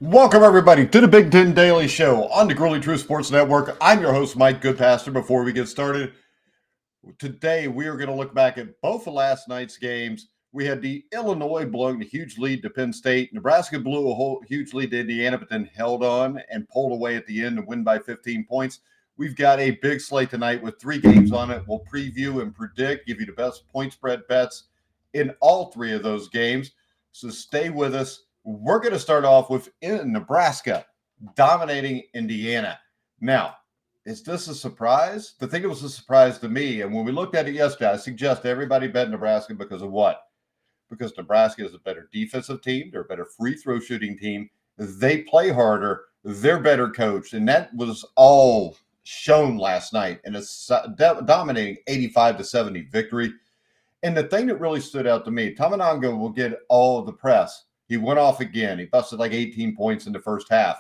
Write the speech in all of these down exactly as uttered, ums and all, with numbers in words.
Welcome, everybody, to the Big Ten Daily Show on the Gurley True Sports Network. I'm your host, Mike Goodpaster. Before we get started, today we are going to look back at both of last night's games. We had the Illinois blowing a huge lead to Penn State. Nebraska blew a whole huge lead to Indiana, but then held on and pulled away at the end to win by fifteen points. We've got a big slate tonight with three games on it. We'll preview and predict, give you the best point spread bets in all three of those games. So stay with us. We're going to start off with in Nebraska dominating Indiana. Now, is this a surprise? I think it was a surprise to me. And when we looked at it yesterday, I suggest everybody bet Nebraska because of what? Because Nebraska is a better defensive team. They're a better free throw shooting team. They play harder. They're better coached. And that was all shown last night in a dominating eighty-five to seventy victory. And the thing that really stood out to me, Tominaga will get all of the press. He went off again. He busted like eighteen points in the first half.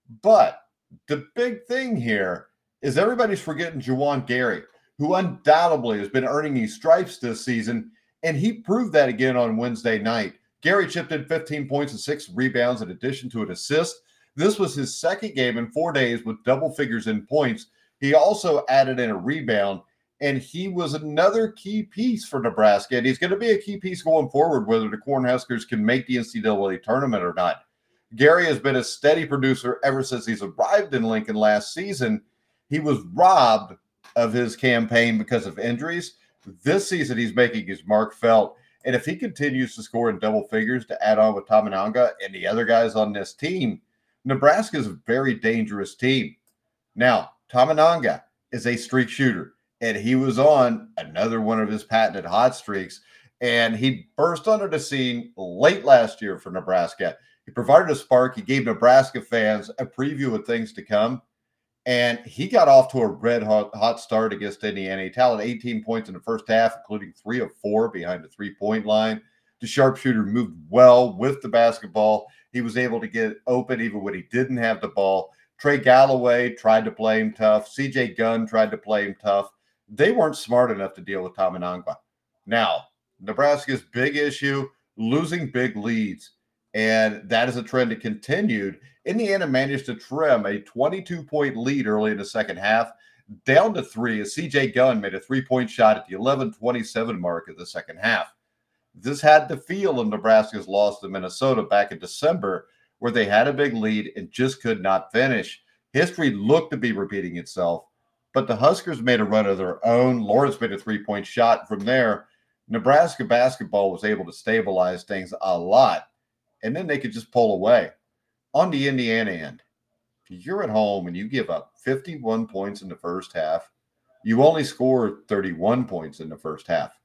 But the big thing here is everybody's forgetting Juwan Gary, who undoubtedly has been earning these stripes this season, and he proved that again on Wednesday night. Gary chipped in fifteen points and six rebounds in addition to an assist. This was his second game in four days with double figures in points. He also added in a rebound, and he was another key piece for Nebraska, and he's going to be a key piece going forward, whether the Cornhuskers can make the N C double A tournament or not. Gary has been a steady producer ever since he's arrived in Lincoln last season. He was robbed of his campaign because of injuries. This season, he's making his mark felt, and if he continues to score in double figures to add on with Tominaga and the other guys on this team, Nebraska is a very dangerous team. Now, Tominaga is a streak shooter, and he was on another one of his patented hot streaks, and he burst onto the scene late last year for Nebraska. He provided a spark. He gave Nebraska fans a preview of things to come, and he got off to a red hot, hot start against Indiana. He tallied eighteen points in the first half, including three of four behind the three-point line. The sharpshooter moved well with the basketball. He was able to get open even when he didn't have the ball. Trey Galloway tried to play him tough. C J Gunn tried to play him tough. They weren't smart enough to deal with Tominaga. Now, Nebraska's big issue, losing big leads, and that is a trend that continued. Indiana managed to trim a twenty-two point lead early in the second half down to three as C J Gunn made a three-point shot at the eleven twenty-seven mark of the second half. This had the feel of Nebraska's loss to Minnesota back in December, where they had a big lead and just could not finish. History looked to be repeating itself, but the Huskers made a run of their own. Lawrence made a three-point shot. From there, Nebraska basketball was able to stabilize things a lot, and then they could just pull away. On the Indiana end, if you're at home and you give up fifty-one points in the first half, you only score thirty-one points in the first half.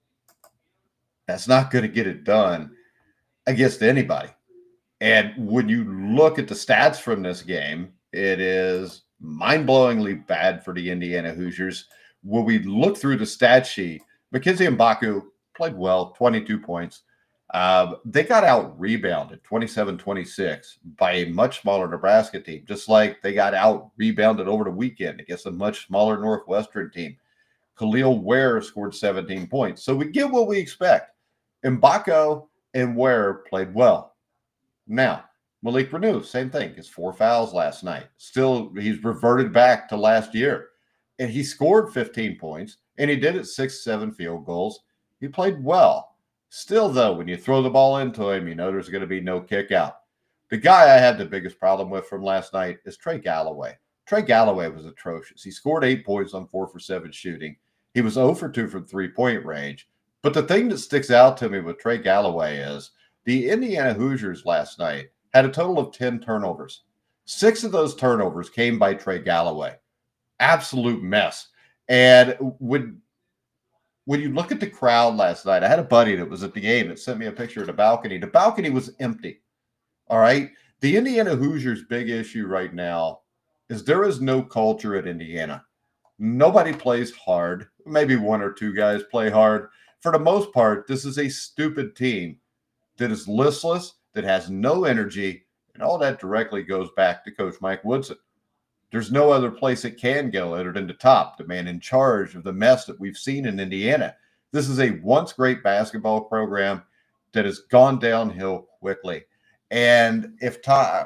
That's not going to get it done against anybody. And when you look at the stats from this game, it is mind-blowingly bad for the Indiana Hoosiers. When we look through the stat sheet, Mackenzie Mbaku played well, twenty-two points. Uh, they got out-rebounded, twenty-seven twenty-six, by a much smaller Nebraska team, just like they got out-rebounded over the weekend against a much smaller Northwestern team. Khalil Ware scored seventeen points. So we get what we expect. Mbaku and Ware played well. Now, Malik Reneau, same thing. His four fouls last night. Still, he's reverted back to last year. And he scored fifteen points, and he did it six, seven field goals. He played well. Still, though, when you throw the ball into him, you know there's going to be no kick out. The guy I had the biggest problem with from last night is Trey Galloway. Trey Galloway was atrocious. He scored eight points on four for seven shooting. He was zero for two from three-point range. But the thing that sticks out to me with Trey Galloway is the Indiana Hoosiers last night had a total of ten turnovers. Six of those turnovers came by Trey Galloway. Absolute mess. And when, when you look at the crowd last night, I had a buddy that was at the game that sent me a picture of the balcony. The balcony was empty. All right? The Indiana Hoosiers' big issue right now is there is no culture at Indiana. Nobody plays hard. Maybe one or two guys play hard. For the most part, this is a stupid team that is listless, that has no energy, and all that directly goes back to Coach Mike Woodson. There's no other place it can go other than the top, the man in charge of the mess that we've seen in Indiana. This is a once great basketball program that has gone downhill quickly. And if Tom,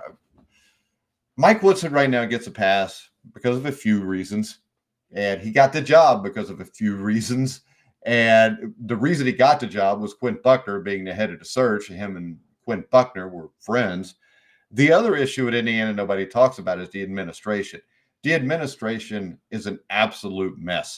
Mike Woodson right now gets a pass because of a few reasons, and he got the job because of a few reasons. And the reason he got the job was Quint Buckner being the head of the search. Him and Quint Buckner were friends. The other issue at Indiana nobody talks about is the administration. The administration is an absolute mess.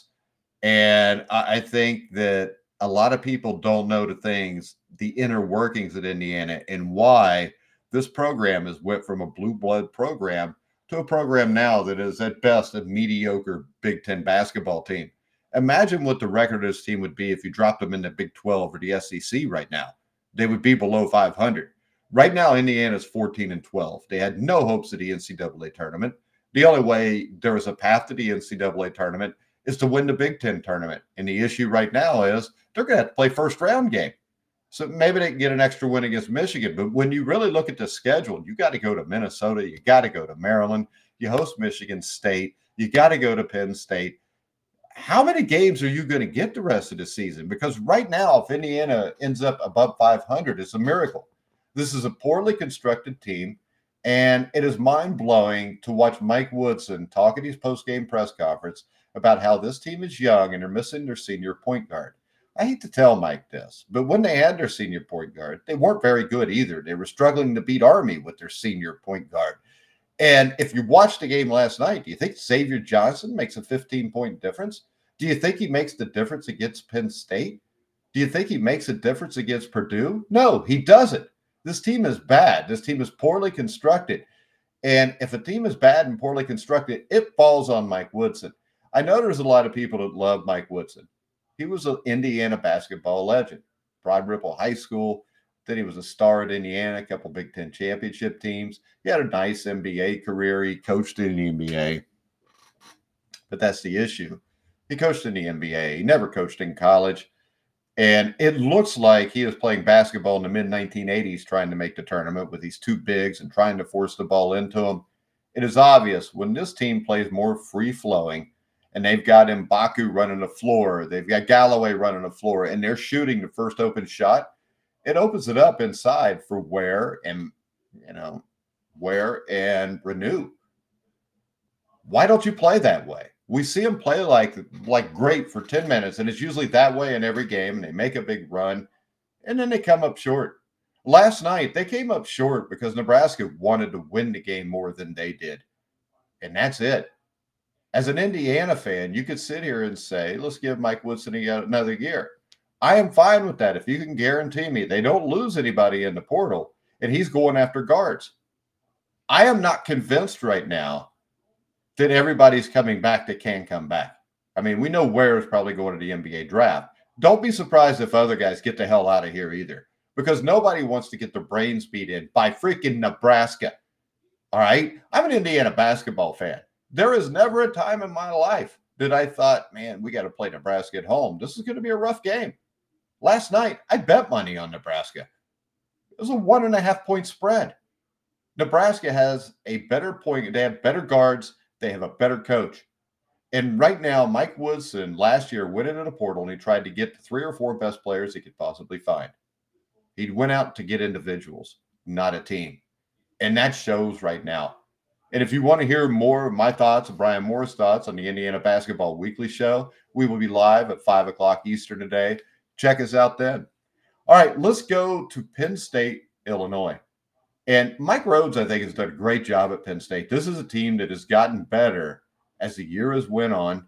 And I, I think that a lot of people don't know the things, the inner workings at Indiana, and why this program has went from a blue blood program to a program now that is at best a mediocre Big Ten basketball team. Imagine what the record of this team would be if you dropped them in the Big twelve or the S E C right now. They would be below five hundred. Right now, Indiana's fourteen and twelve. They had no hopes of the N C double A tournament. The only way there was a path to the N C double A tournament is to win the Big Ten tournament. And the issue right now is they're going to have to play first round game. So maybe they can get an extra win against Michigan. But when you really look at the schedule, you got to go to Minnesota. You got to go to Maryland. You host Michigan State. You got to go to Penn State. How many games are you going to get the rest of the season? Because right now, if Indiana ends up above five hundred, it's a miracle. This is a poorly constructed team. And it is mind-blowing to watch Mike Woodson talk at his post-game press conference about how this team is young and they're missing their senior point guard. I hate to tell Mike this, but when they had their senior point guard, they weren't very good either. They were struggling to beat Army with their senior point guard. And if you watched the game last night, do you think Xavier Johnson makes a fifteen-point difference? Do you think he makes the difference against Penn State? Do you think he makes a difference against Purdue? No, he doesn't. This team is bad. This team is poorly constructed. And if a team is bad and poorly constructed, it falls on Mike Woodson. I know there's a lot of people that love Mike Woodson. He was an Indiana basketball legend. Broad Ripple High School. Then he was a star at Indiana, a couple Big Ten championship teams. He had a nice N B A career. He coached in the N B A. But that's the issue. He coached in the N B A. He never coached in college. And it looks like he was playing basketball in the mid nineteen eighties trying to make the tournament with these two bigs and trying to force the ball into him. It is obvious when this team plays more free-flowing and they've got M'Baku running the floor, they've got Galloway running the floor, and they're shooting the first open shot, it opens it up inside for Ware and, you know, Ware and Renew. Why don't you play that way? We see them play like like great for ten minutes, and it's usually that way in every game, and they make a big run, and then they come up short. Last night, they came up short because Nebraska wanted to win the game more than they did, and that's it. As an Indiana fan, you could sit here and say, let's give Mike Woodson another year. I am fine with that if you can guarantee me they don't lose anybody in the portal, and he's going after guards. I am not convinced right now that everybody's coming back that can come back. I mean, we know Ware is probably going to the N B A draft. Don't be surprised if other guys get the hell out of here either, because nobody wants to get their brains beat in by freaking Nebraska. All right? I'm an Indiana basketball fan. There is never a time in my life that I thought, man, we got to play Nebraska at home. This is going to be a rough game. Last night, I bet money on Nebraska. It was a one and a half point spread. Nebraska has a better point. They have better guards. They have a better coach. And right now, Mike Woodson last year went into the portal and he tried to get the three or four best players he could possibly find. He went out to get individuals, not a team. And that shows right now. And if you want to hear more of my thoughts, Brian Moore's thoughts on the Indiana Basketball Weekly Show, we will be live at five o'clock Eastern today. Check us out then. All right, let's go to Penn State, Illinois. And Mike Rhodes, I think, has done a great job at Penn State. This is a team that has gotten better as the year has went on.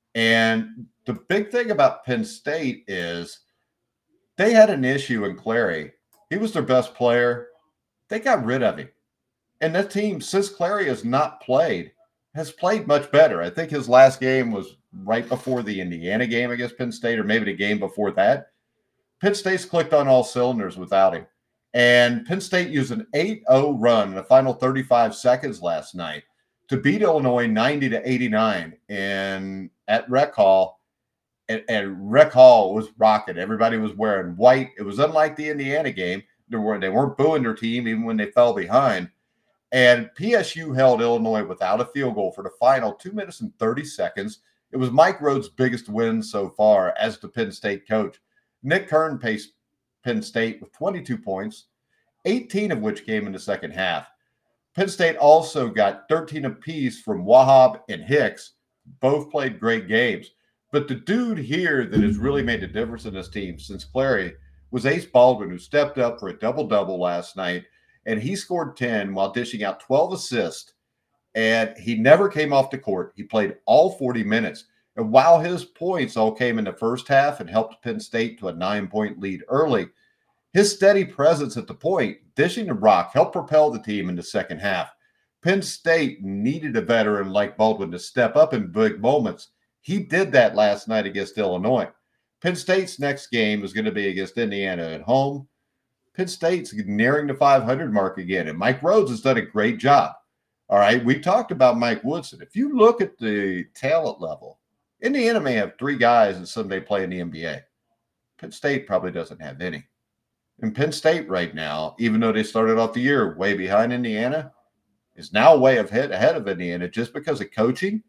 And the big thing about Penn State is they had an issue in Clary. He was their best player. They got rid of him. And that team, since Clary has not played, has played much better. I think his last game was right before the Indiana game against Penn State, or maybe the game before that. Penn State's clicked on all cylinders without him. And Penn State used an eight oh run in the final thirty-five seconds last night to beat Illinois ninety to eighty-nine in at Rec Hall. And, and Rec Hall was rocking. Everybody was wearing white. It was unlike the Indiana game. They weren't, they weren't booing their team even when they fell behind. And P S U held Illinois without a field goal for the final two minutes and thirty seconds. It was Mike Rhodes' biggest win so far as the Penn State coach. Nick Kern paced Penn State with twenty-two points, eighteen of which came in the second half. Penn State also got thirteen apiece from Wahab and Hicks. Both played great games. But the dude here that has really made a difference in this team since Clary was Ace Baldwin, who stepped up for a double-double last night, and he scored ten while dishing out twelve assists, and he never came off the court. He played all forty minutes. And while his points all came in the first half and helped Penn State to a nine-point lead early, his steady presence at the point, dishing the rock, helped propel the team in the second half. Penn State needed a veteran like Baldwin to step up in big moments. He did that last night against Illinois. Penn State's next game is going to be against Indiana at home. Penn State's nearing the five hundred mark again, and Mike Rhodes has done a great job. All right, we talked about Mike Woodson. If you look at the talent level, Indiana may have three guys that someday play in the N B A. Penn State probably doesn't have any. And Penn State right now, even though they started off the year way behind Indiana, is now way ahead, ahead of Indiana just because of coaching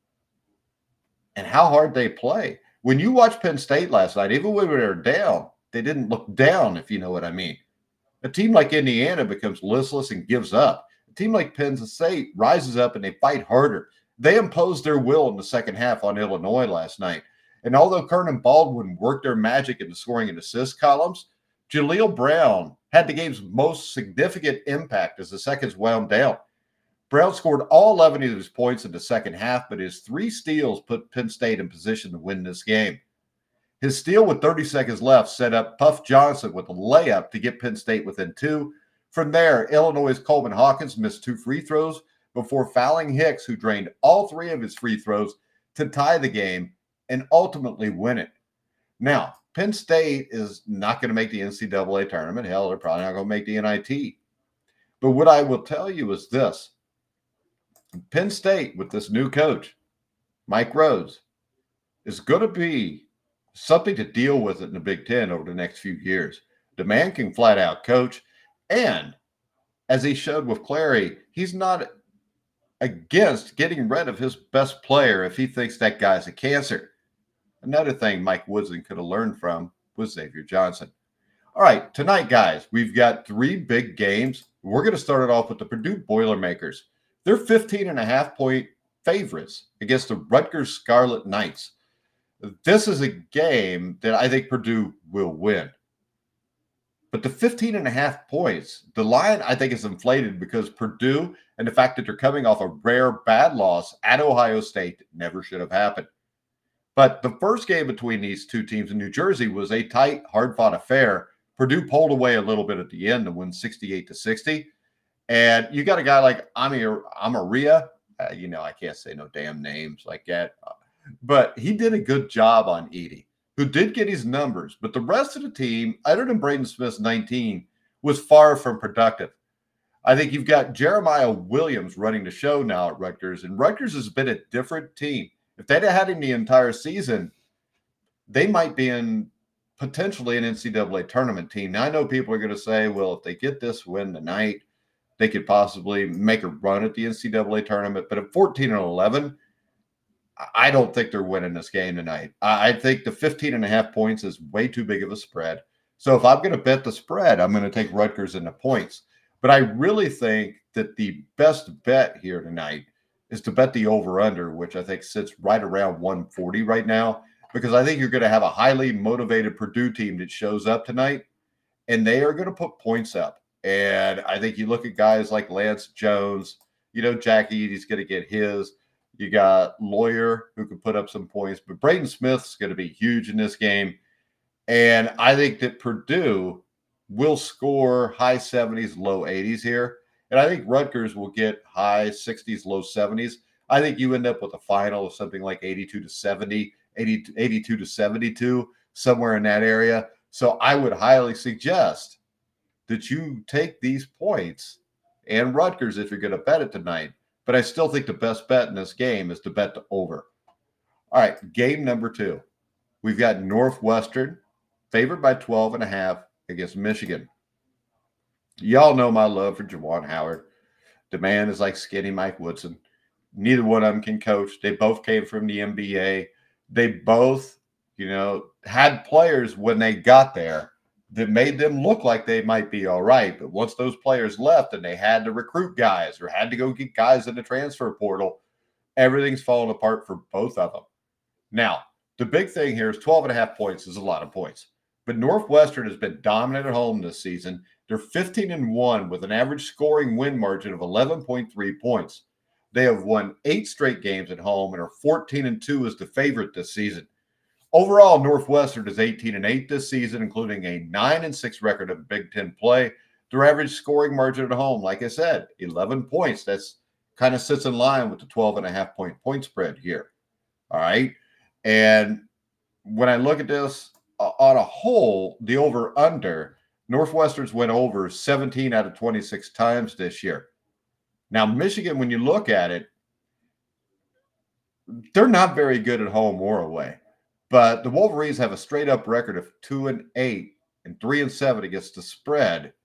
and how hard they play. When you watch Penn State last night, even when they were down, they didn't look down, if you know what I mean. A team like Indiana becomes listless and gives up. A team like Penn State rises up and they fight harder. They imposed their will in the second half on Illinois last night. And although Kern and Baldwin worked their magic in the scoring and assist columns, Jaleel Brown had the game's most significant impact as the seconds wound down. Brown scored all eleven of his points in the second half, but his three steals put Penn State in position to win this game. His steal with thirty seconds left set up Puff Johnson with a layup to get Penn State within two. From there, Illinois' Coleman Hawkins missed two free throws before fouling Hicks, who drained all three of his free throws to tie the game and ultimately win it. Now, Penn State is not going to make the N C double A tournament. Hell, they're probably not going to make the N I T. But what I will tell you is this. Penn State, with this new coach, Mike Rhodes, is going to be something to deal with in the Big Ten over the next few years. The man can flat out coach. And as he showed with Clary, he's not against getting rid of his best player if he thinks that guy's a cancer. Another thing Mike Woodson could have learned from was Xavier Johnson. All right, tonight, guys, we've got three big games. We're going to start it off with the Purdue Boilermakers. They're fifteen and a half point favorites against the Rutgers Scarlet Knights. This is a game that I think Purdue will win. But the fifteen and a half points, the line I think is inflated because Purdue and the fact that they're coming off a rare bad loss at Ohio State that never should have happened. But the first game between these two teams in New Jersey was a tight, hard-fought affair. Purdue pulled away a little bit at the end to win sixty-eight to sixty. And you got a guy like Amir Amaria. Uh, you know, I can't say no damn names like that. But he did a good job on Edey, who did get his numbers. But the rest of the team, other than Braden Smith's nineteen, was far from productive. I think you've got Jeremiah Williams running the show now at Rutgers, and Rutgers has been a different team. If they'd have had him the entire season, they might be in potentially an N C double A tournament team. Now, I know people are going to say, well, if they get this win tonight, they could possibly make a run at the N C double A tournament. But at fourteen and eleven, I don't think they're winning this game tonight. I think the fifteen and a half points is way too big of a spread. So if I'm going to bet the spread, I'm going to take Rutgers in the points. But I really think that the best bet here tonight is to bet the over-under, which I think sits right around one forty right now, because I think you're going to have a highly motivated Purdue team that shows up tonight, and they are going to put points up. And I think you look at guys like Lance Jones, you know, Jack Edey's going to get his. You got Lawyer, who can put up some points, but Braden Smith's going to be huge in this game. And I think that Purdue will score high seventies, low eighties here. And I think Rutgers will get high sixties, low seventies. I think you end up with a final of something like eighty-two to seventy, eighty, eighty-two to seventy-two, somewhere in that area. So I would highly suggest that you take these points and Rutgers if you're going to bet it tonight. But I still think the best bet in this game is to bet the over. All right, game number two. We've got Northwestern favored by twelve and a half against Michigan. Y'all know my love for Juwan Howard. The man is like skinny Mike Woodson. Neither one of them can coach. They both came from the N B A. They both, you know, had players when they got there that made them look like they might be all right. But once those players left and they had to recruit guys or had to go get guys in the transfer portal, everything's fallen apart for both of them. Now, the big thing here is twelve and a half points is a lot of points. But Northwestern has been dominant at home this season. They're fifteen and one with an average scoring win margin of eleven point three points. They have won eight straight games at home and are fourteen and two as the favorite this season. Overall, Northwestern is eighteen and eight this season, including a nine and six record of Big Ten play. Their average scoring margin at home, like I said, eleven points. That's kind of sits in line with the twelve and a half point point spread here. All right. And when I look at this uh, on a whole, the over under, Northwestern's went over seventeen out of twenty-six times this year. Now, Michigan, when you look at it, they're not very good at home or away. But the Wolverines have a straight up record of two and eight and three and seven against the spread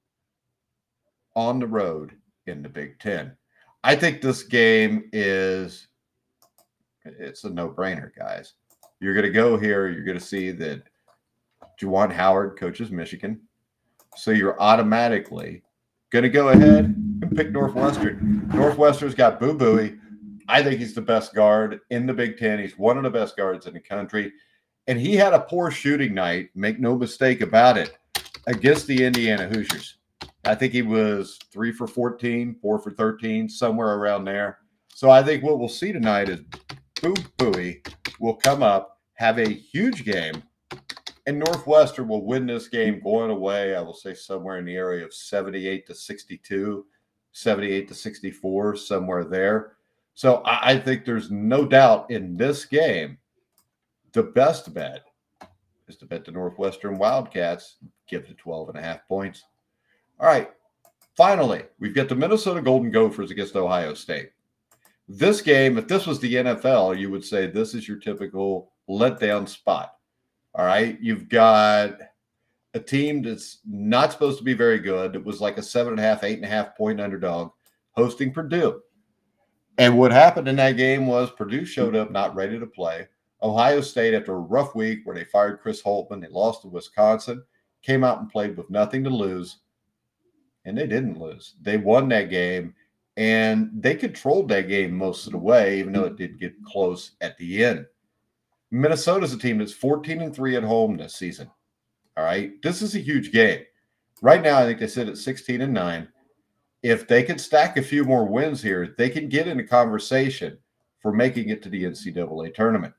on the road in the Big Ten. I think this game is it's a no-brainer, guys. You're going to go here. You're going to see that Juwan Howard coaches Michigan. So you're automatically going to go ahead and pick Northwestern. Northwestern's got Boo Buie. I think he's the best guard in the Big Ten. He's one of the best guards in the country. And he had a poor shooting night, make no mistake about it, against the Indiana Hoosiers. I think he was three for fourteen, four for thirteen, somewhere around there. So I think what we'll see tonight is Boo Buie will come up, have a huge game, and Northwestern will win this game going away, I will say somewhere in the area of seventy-eight to sixty-two, seventy-eight to sixty-four, somewhere there. So I, I think there's no doubt in this game, the best bet is to bet the Northwestern Wildcats, give it twelve and a half points. All right, finally, we've got the Minnesota Golden Gophers against Ohio State. This game, if this was the N F L, you would say this is your typical letdown spot. All right, you've got a team that's not supposed to be very good. It was like a seven and a half, eight and a half point underdog hosting Purdue. And what happened in that game was Purdue showed up not ready to play. Ohio State, after a rough week where they fired Chris Holtmann, they lost to Wisconsin, came out and played with nothing to lose. And they didn't lose. They won that game, and they controlled that game most of the way, even though it did get close at the end. Minnesota's a team that's fourteen and three at home this season. All right. This is a huge game. Right now, I think they sit at sixteen and nine. If they can stack a few more wins here, they can get in a conversation for making it to the N C double A tournament.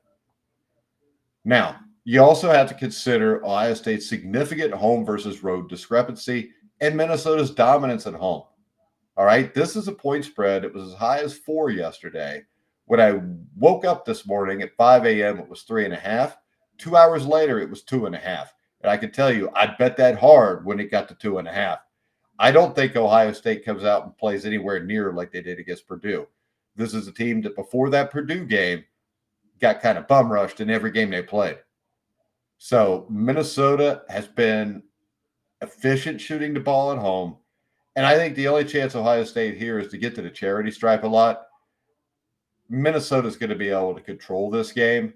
Now, you also have to consider Ohio State's significant home versus road discrepancy and Minnesota's dominance at home. All right. This is a point spread. It was as high as four yesterday. When I woke up this morning at five a.m., it was three and a half. Two hours later, it was two and a half. And I can tell you, I bet that hard when it got to two and a half. I don't think Ohio State comes out and plays anywhere near like they did against Purdue. This is a team that before that Purdue game got kind of bum rushed in every game they played. So Minnesota has been efficient shooting the ball at home. And I think the only chance Ohio State here is to get to the charity stripe a lot. Minnesota's going to be able to control this game.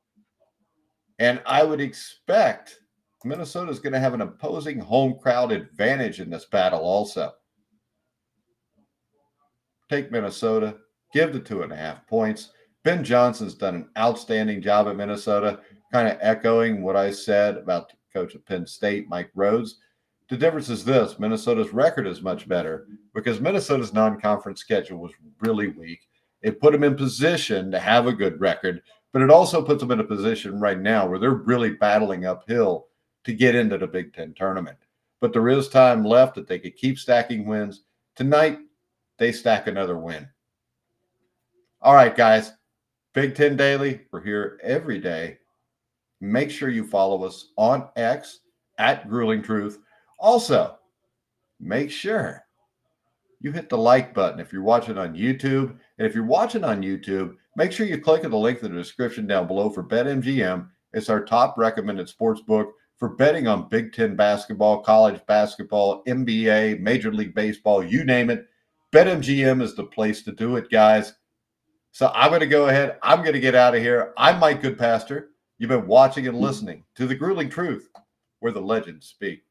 And I would expect Minnesota's going to have an opposing home crowd advantage in this battle also. Take Minnesota, give the two and a half points. Ben Johnson's done an outstanding job at Minnesota, kind of echoing what I said about the coach of Penn State, Mike Rhodes. The difference is this: Minnesota's record is much better because Minnesota's non-conference schedule was really weak. It put them in position to have a good record, but it also puts them in a position right now where they're really battling uphill to get into the Big Ten tournament. But there is time left that they could keep stacking wins. Tonight, they stack another win. All right, guys. Big Ten Daily. We're here every day. Make sure you follow us on X at Grueling Truth. Also, make sure you hit the like button if you're watching on YouTube. And if you're watching on YouTube, make sure you click on the link in the description down below for BetMGM. It's our top recommended sports book for betting on Big Ten basketball, college basketball, N B A, Major League Baseball, you name it. BetMGM is the place to do it, guys. So I'm going to go ahead. I'm going to get out of here. I'm Mike Goodpastor. You've been watching and listening to The Grueling Truth. where the legends speak.